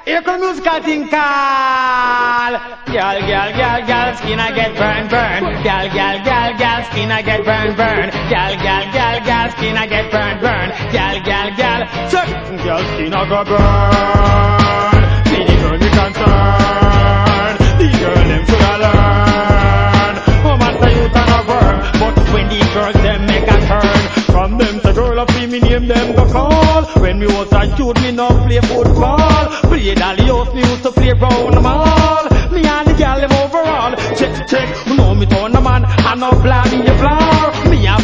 Here come musical thing call. Girl, girl, girl, girl, skin I get burn, burn. Girl, girl, girl, girl, skin I get burn, burn. Girl, girl, girl, girl, skin I get burn, burn. Girl, girl, girl, certain girl skin I go burn. See the girl me concern. The girl them shoulda learn. Oh man, say you can have work, but when the girls them make a turn, from them to girl up me name them go call. When me was a youth me no play football. Play dolly house me used to play round the mall. Me and the girl them overall. Check, check, you know me turn a man and no plan in the floor.